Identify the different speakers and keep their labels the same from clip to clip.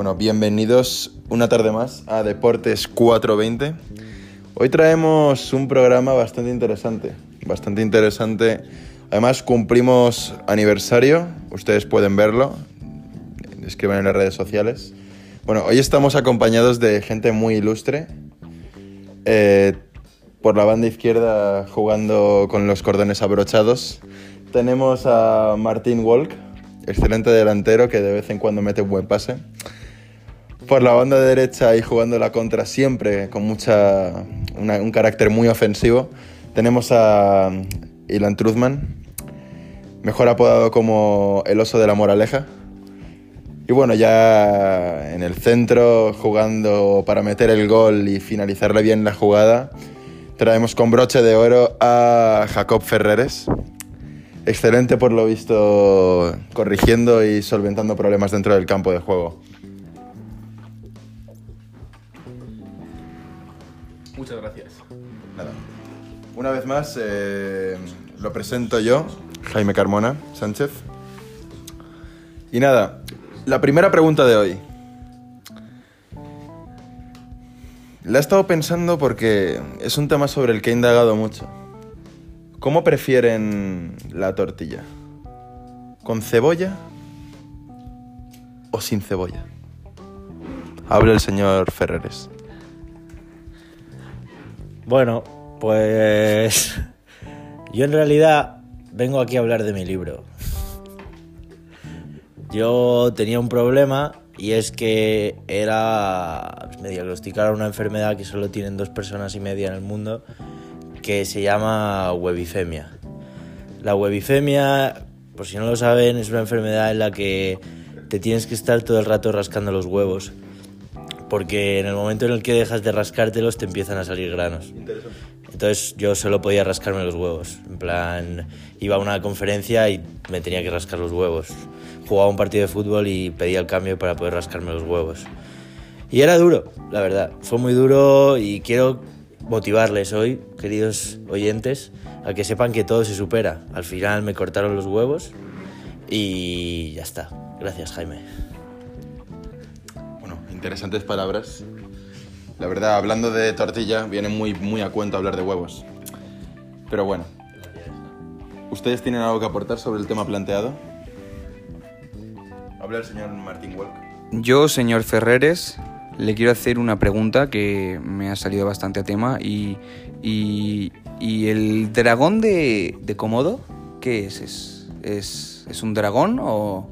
Speaker 1: Bueno, bienvenidos una tarde más a Deportes 420. Hoy traemos un programa bastante interesante. Además, cumplimos aniversario, ustedes pueden verlo, escriban en las redes sociales. Bueno, hoy estamos acompañados de gente muy ilustre. Por la banda izquierda, jugando con los cordones abrochados, tenemos a Martín Wolk, excelente delantero que de vez en cuando mete un buen pase. Por la banda derecha y jugando la contra siempre con un carácter muy ofensivo, tenemos a Ilan Truzman, mejor apodado como el oso de la moraleja. Y bueno, ya en el centro, jugando para meter el gol y finalizarle bien la jugada, traemos con broche de oro a Jacob Ferreres. Excelente por lo visto, corrigiendo y solventando problemas dentro del campo de juego.
Speaker 2: Muchas gracias.
Speaker 1: Nada. Una vez más, lo presento yo, Jaime Carmona Sánchez. Y nada, la primera pregunta de hoy. La he estado pensando porque es un tema sobre el que he indagado mucho. ¿Cómo prefieren la tortilla? ¿Con cebolla o sin cebolla? Habla el señor Ferreres.
Speaker 3: Bueno, pues yo en realidad vengo aquí a hablar de mi libro. Yo tenía un problema y es que me diagnosticaron una enfermedad que solo tienen 2,5 personas en el mundo, que se llama huevifemia. La huevifemia, por si no lo saben, es una enfermedad en la que te tienes que estar todo el rato rascando los huevos, porque en el momento en el que dejas de rascártelos te empiezan a salir granos. Entonces yo solo podía rascarme los huevos. En plan, iba a una conferencia y me tenía que rascar los huevos. Jugaba un partido de fútbol y pedía el cambio para poder rascarme los huevos. Y era duro, la verdad. Fue muy duro y quiero motivarles hoy, queridos oyentes, a que sepan que todo se supera. Al final me cortaron los huevos y ya está. Gracias, Jaime.
Speaker 1: Bueno, interesantes palabras. La verdad, hablando de tortilla, viene muy a cuento hablar de huevos. Pero bueno, ¿ustedes tienen algo que aportar sobre el tema planteado? Habla el señor Martín Wolk.
Speaker 2: Yo, señor Ferreres, le quiero hacer una pregunta que me ha salido bastante a tema y el dragón de Komodo, ¿qué es? ¿Es un dragón o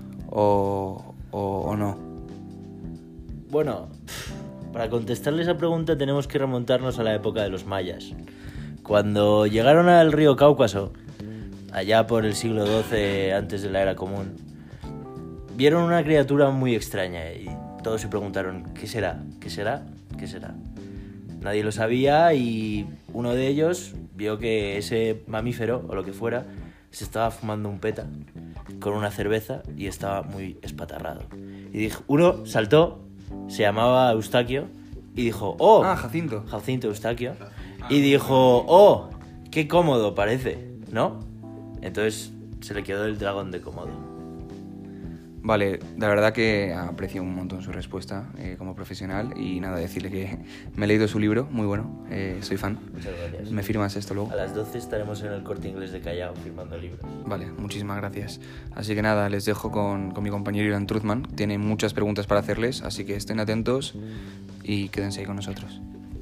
Speaker 2: no?
Speaker 3: Bueno, para contestarle esa pregunta tenemos que remontarnos a la época de los mayas. Cuando llegaron al río Cáucaso, allá por el siglo XII antes de la era común, vieron una criatura muy extraña y todos se preguntaron ¿qué será? ¿Qué será? ¿Qué será? Nadie lo sabía y uno de ellos vio que ese mamífero o lo que fuera se estaba fumando un peta con una cerveza y estaba muy espatarrado. Y uno saltó, se llamaba Eustaquio y dijo ¡oh!
Speaker 2: Jacinto.
Speaker 3: Jacinto Eustaquio. Y dijo ¡oh! ¡Qué cómodo parece! ¿No? Entonces se le quedó el dragón de Komodo.
Speaker 2: Vale, la verdad que aprecio un montón su respuesta como profesional y nada, decirle que me he leído su libro, muy bueno, soy fan.
Speaker 3: Muchas gracias.
Speaker 2: ¿Me firmas esto luego?
Speaker 3: A las 12 estaremos en el Corte Inglés de Callao firmando libros.
Speaker 2: Vale, muchísimas gracias. Así que nada, les dejo con mi compañero Ilan Truzman. Tiene muchas preguntas para hacerles, así que estén atentos y quédense ahí con nosotros.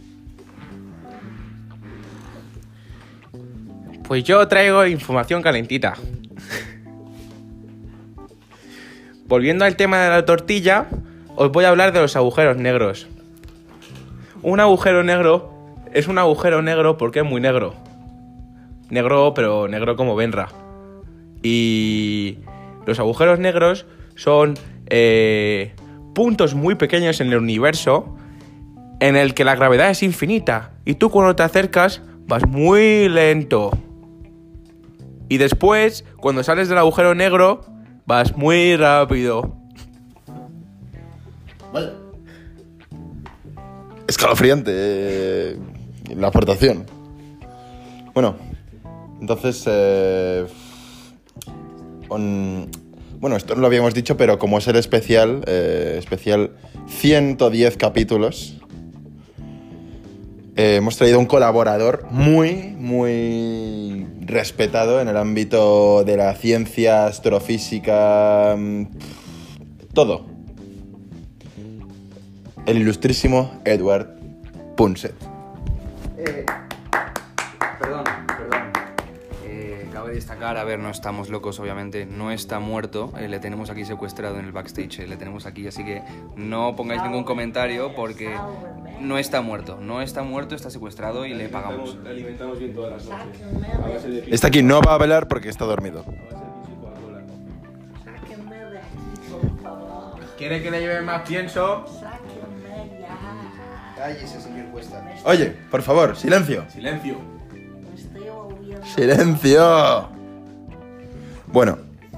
Speaker 4: Pues yo traigo información calentita. Volviendo al tema de la tortilla, os voy a hablar de los agujeros negros. Un agujero negro es un agujero negro porque es muy negro. Negro, pero negro como Benra. Y los agujeros negros son puntos muy pequeños en el universo en el que la gravedad es infinita. Y tú cuando te acercas vas muy lento. Y después, cuando sales del agujero negro, vas muy rápido.
Speaker 1: Vale. Escalofriante la aportación. Bueno, entonces Bueno, esto no lo habíamos dicho, pero como es el especial 110 capítulos, hemos traído un colaborador muy respetado en el ámbito de la ciencia, astrofísica, todo. El ilustrísimo Edward Punset.
Speaker 2: Perdón. Cabe destacar, a ver, no estamos locos, obviamente, no está muerto, le tenemos aquí secuestrado en el backstage, le tenemos aquí, así que no pongáis ningún comentario porque no está muerto, está secuestrado y le pagamos.
Speaker 4: Le alimentamos bien todas las noches. A base de
Speaker 1: Está aquí, no va a velar porque está dormido.
Speaker 5: Sáquenme de aquí, por favor.
Speaker 4: ¿Quiere que le lleve más pienso?
Speaker 5: Sáquenme ya.
Speaker 2: Cállese, señor Cuesta.
Speaker 1: Oye, por favor, silencio.
Speaker 4: Silencio.
Speaker 5: Me estoy volviendo.
Speaker 1: ¡Silencio! Bueno.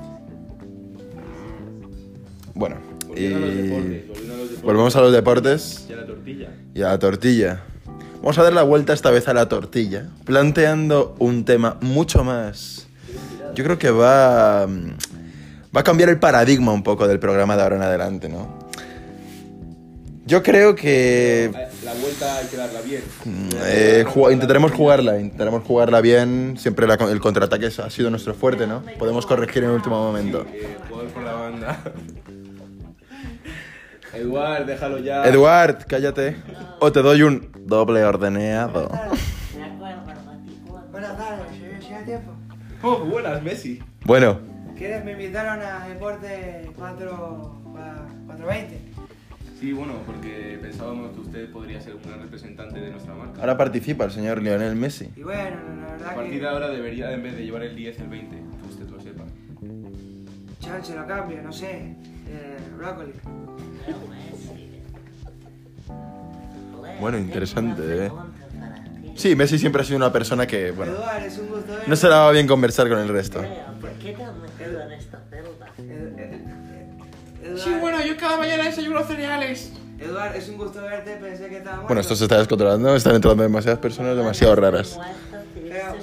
Speaker 1: Volvemos a los deportes
Speaker 4: Y a la tortilla.
Speaker 1: y a la tortilla. Vamos a dar la vuelta esta vez a la tortilla, planteando un tema mucho más... Yo creo que va a cambiar el paradigma un poco del programa de ahora en adelante, ¿no? Yo creo que...
Speaker 4: La vuelta hay que darla bien.
Speaker 1: intentaremos jugarla bien. Siempre el contraataque ha sido nuestro fuerte, ¿no? Podemos corregir en el último momento.
Speaker 4: Jugar por la banda. Eduard, déjalo ya.
Speaker 1: Eduard, cállate. O te doy un doble ordeneado.
Speaker 5: Me acuerdo, Maticuón.
Speaker 6: Buenas tardes, ¿llega a tiempo?
Speaker 4: Oh, buenas, Messi.
Speaker 1: Bueno,
Speaker 6: ¿Quieres? Me invitaron a Deporte 420.
Speaker 4: Sí, bueno, porque pensábamos que usted podría ser un gran representante de nuestra marca.
Speaker 1: ahora participa el señor Lionel Messi.
Speaker 6: Y bueno, la
Speaker 4: A
Speaker 6: verdad
Speaker 4: partir de
Speaker 6: que...
Speaker 4: ahora debería, en vez de llevar el 10, el 20. Que usted lo sepa.
Speaker 6: Chance lo cambio, no sé. Brócoli.
Speaker 1: Bueno, interesante, Sí, Messi siempre ha sido una persona que, bueno,
Speaker 6: Eduard, es un gusto verte.
Speaker 1: no se le va bien conversar con el resto.
Speaker 5: ¿Por qué te has metido en esta celda?
Speaker 6: Eduard,
Speaker 4: yo cada mañana desayuno cereales.
Speaker 6: Eduard, es un gusto verte, pensé que estaba muerto.
Speaker 1: Bueno, esto se está descontrolando, están entrando demasiadas personas demasiado raras.
Speaker 6: Pero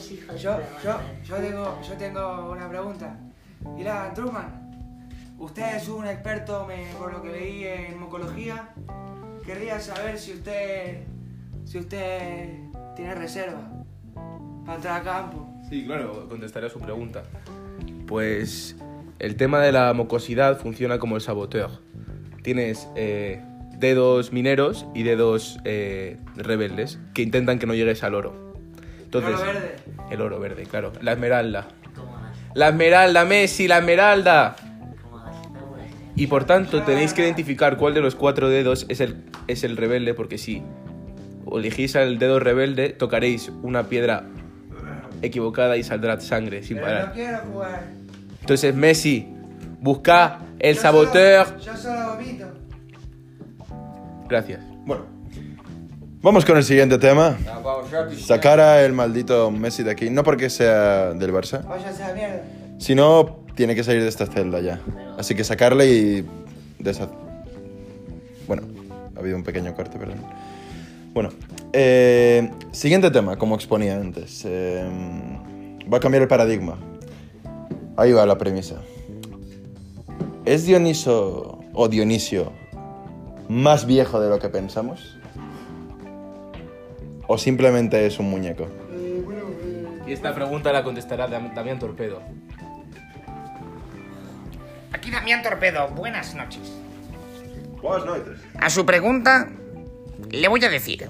Speaker 6: yo tengo una pregunta. Mira, Truman, usted es un experto, por lo que leí, en mucología. Querría saber si usted tiene reserva para entrar a campo.
Speaker 4: Sí, claro, contestaré a su pregunta. Pues el tema de la mucosidad funciona como el saboteur. Tienes dedos mineros y dedos rebeldes que intentan que no llegues al oro. Entonces,
Speaker 6: ¿El oro verde?
Speaker 4: El oro verde, claro. La esmeralda. La esmeralda, Messi, la esmeralda. Y por tanto tenéis que identificar cuál de los 4 dedos es el rebelde, porque si elegís al dedo rebelde, tocaréis una piedra equivocada y saldrá sangre sin
Speaker 6: Pero
Speaker 4: parar.
Speaker 6: no quiero jugar.
Speaker 4: Entonces, Messi, busca el
Speaker 6: Yo
Speaker 4: saboteur.
Speaker 6: Yo solo vomito.
Speaker 4: Gracias.
Speaker 1: Bueno, vamos con el siguiente tema. Sacar a el maldito Messi de aquí, no porque sea del Barça,
Speaker 6: Váyase a la mierda.
Speaker 1: sino tiene que salir de esta celda ya. Así que sacarle y... Bueno, ha habido un pequeño corte, perdón. Bueno, siguiente tema, como exponía antes. Va a cambiar el paradigma. Ahí va la premisa. ¿Es Dioniso o Dionisio más viejo de lo que pensamos? ¿O simplemente es un muñeco?
Speaker 4: Y esta pregunta la contestará Damián Torpedo.
Speaker 7: Aquí Damián Torpedo, buenas noches.
Speaker 1: Buenas noches.
Speaker 7: A su pregunta, le voy a decir.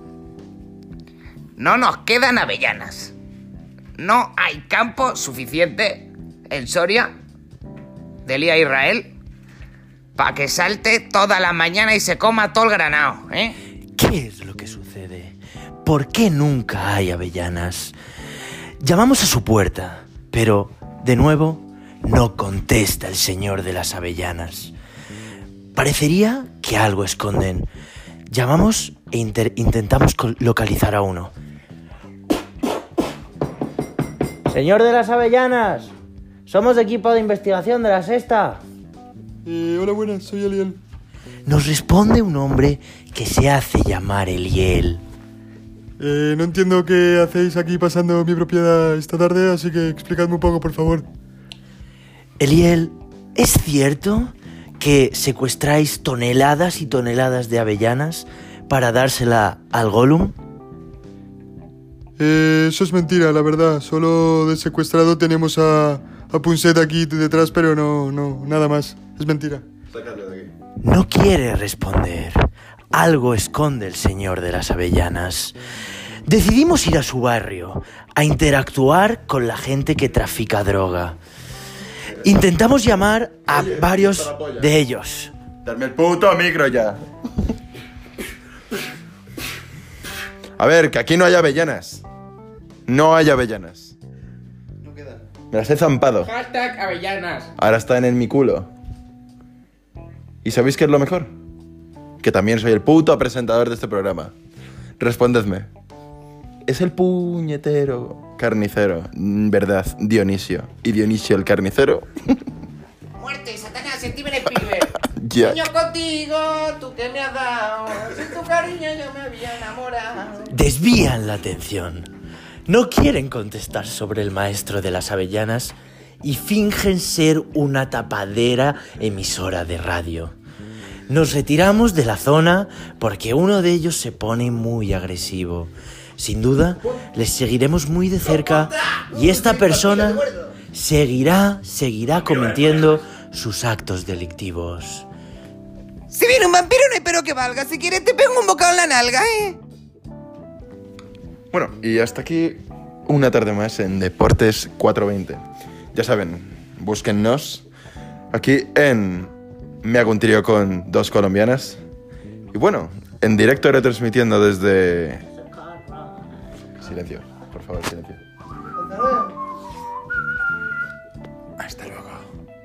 Speaker 7: No nos quedan avellanas. No hay campo suficiente en Soria, del IA Israel, para que salte toda la mañana y se coma todo el granado, ¿eh?
Speaker 3: ¿Qué es lo que sucede? ¿Por qué nunca hay avellanas? Llamamos a su puerta, pero, de nuevo, no contesta el señor de las avellanas. Parecería que algo esconden. Llamamos e intentamos localizar a uno. Señor de las avellanas, somos equipo de investigación de la Sexta.
Speaker 1: Hola, buenas, soy Eliel.
Speaker 3: Nos responde un hombre que se hace llamar Eliel.
Speaker 8: No entiendo qué hacéis aquí pasando mi propiedad esta tarde, así que explicadme un poco, por favor.
Speaker 3: Eliel ¿Es cierto que secuestráis toneladas y toneladas de avellanas para dársela al Gollum?
Speaker 8: Eso es mentira, la verdad. Solo de secuestrado tenemos a Punset aquí detrás, pero no, nada más. Es mentira.
Speaker 1: Sácalo de aquí.
Speaker 3: No quiere responder. Algo esconde el señor de las avellanas. Decidimos ir a su barrio, a interactuar con la gente que trafica droga. Intentamos llamar a
Speaker 1: Oye,
Speaker 3: varios
Speaker 1: quita la polla.
Speaker 3: de ellos.
Speaker 1: Darme el puto micro ya. A ver, que aquí no hay avellanas. No hay avellanas.
Speaker 2: No queda.
Speaker 1: Me las he zampado.
Speaker 4: Hashtag avellanas.
Speaker 1: Ahora están en mi culo. ¿Y sabéis qué es lo mejor? Que también soy el puto presentador de este programa. Respondedme. ¿Es el puñetero carnicero, verdad, Dionisio? ¿Y Dionisio el carnicero?
Speaker 7: Muerte, Satanás, Steven Spielberg.
Speaker 1: Ya.
Speaker 7: Sueño contigo, tú que me has dado. Sin tu cariño yo me había enamorado.
Speaker 3: Desvían la atención. No quieren contestar sobre el maestro de las avellanas y fingen ser una tapadera emisora de radio. Nos retiramos de la zona porque uno de ellos se pone muy agresivo. Sin duda, les seguiremos muy de cerca y esta persona seguirá cometiendo sus actos delictivos.
Speaker 7: Si viene un vampiro no hay pero que valga. Si quieres te pego un bocado en la nalga, ¿eh?
Speaker 1: Bueno, y hasta aquí una tarde más en Deportes 420. Ya saben, búsquennos aquí en Me hago un trío con dos colombianas. Y bueno, en directo retransmitiendo desde... Silencio, por favor, silencio. Hasta luego.